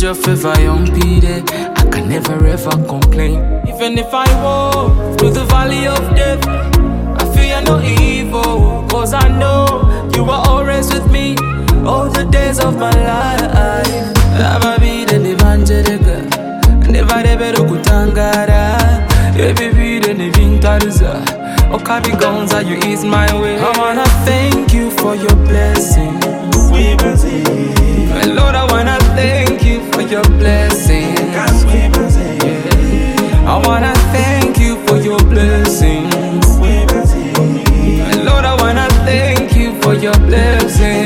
your favor, young Peter. I can never ever complain. Even if I walk through the valley of death, I fear no evil, cause I know you are always with me all the days of my life. I'ma be the evangelical, never ever kutangara. Baby, the living Taruza. Okabi Gonza, you ease my way. I wanna thank you for your blessing. My Lord, I wanna thank you for your blessing. I wanna thank you for your blessing. My Lord, I wanna thank you for your blessing.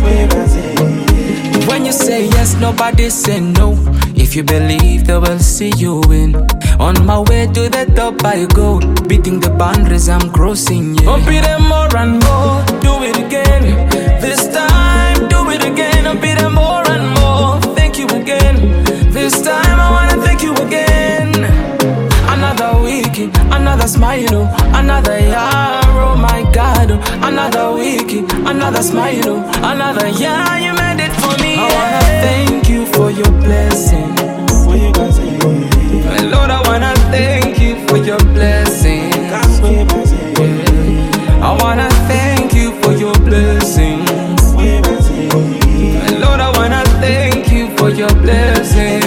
When you say yes, nobody say no. If you believe, they will see you win. On my way to the top I go, beating the boundaries, I'm crossing, yeah. I'll beat them more and more, do it again. This time, do it again. I'll beat them more and more, thank you again. This time I wanna thank you again. Another week, another smile, another year, oh my God. Another week, another smile, another year, you made it for me, yeah. I wanna thank you for your blessing. My Lord, I wanna thank you for your blessing. I wanna thank you for your blessing. My Lord, I wanna thank you for your blessing.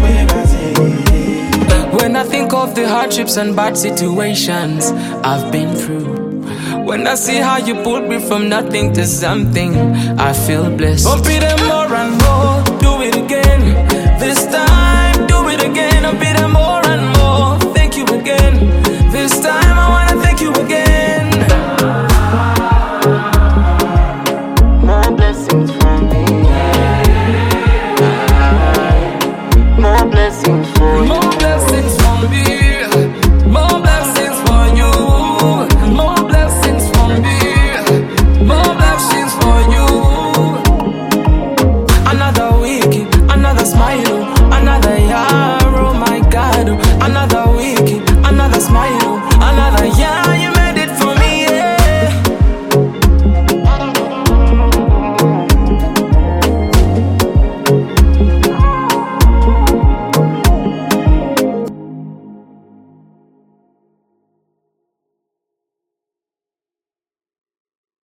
When I think of the hardships and bad situations I've been through, when I see how you pulled me from nothing to something, I feel blessed. I'll be there more and more, do it again. This time, do it again. I'll be